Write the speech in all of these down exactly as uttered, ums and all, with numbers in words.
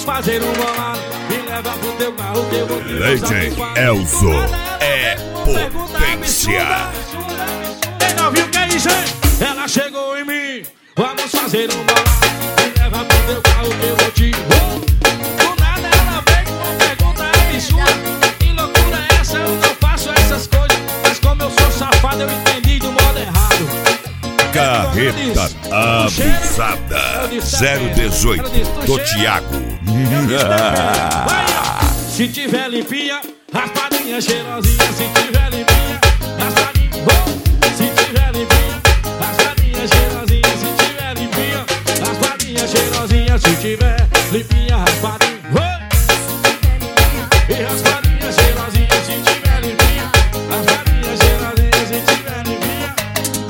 fazer um bolado. Me leva pro teu carro que eu vou te mostrar. D J Elzo é potência. Quem não viu que é isso, hein? Ela chegou em mim. Vamos fazer um bolado. Me leva pro teu carro que eu vou te mostrar. Do nada ela vem com uma pergunta absurda. Que loucura é essa? Eu não faço essas coisas. Mas como eu sou safado, eu entendi do modo errado. Carreta abusada zero dezoito do Thiago. Se tiver limpinha, raspadinha cheirosinha. Se tiver limpinha, raspadinha. Oh! Se tiver limpinha, raspadinha cheirosinha. Se tiver limpinha, raspadinha cheirosinha. Se tiver limpinha, raspadinha. Oh! E raspadinha cheirosinha. Se tiver limpinha, raspadinha cheirosinha. Se tiver limpinha.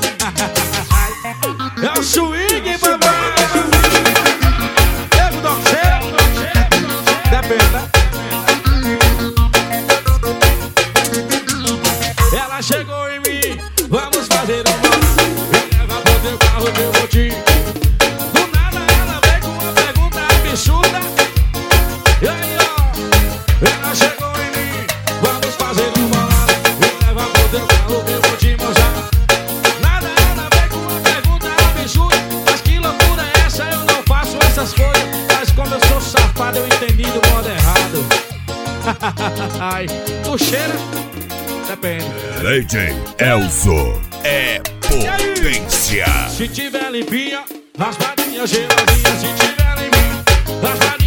É o swing, papai. Eu dou cheiro. Depende, né? Ela chegou em mim. Vamos fazer um bolado. Me leva pro teu carro que eu vou te. Do nada ela vem com uma pergunta absurda. E aí, ó. Ela chegou em mim. Vamos fazer um bolado. Me leva pro teu carro que eu vou te mostrar. Nada ela vem com uma pergunta absurda. Mas que loucura é essa? Eu não faço essas coisas. Mas como eu sou safado, eu entendi do modo errado. Ai, tu cheira? Depende. D J Elzo é potência. Se tiver limpinha, raspadinha cheirosinha. Se tiver limpinha, raspadinha.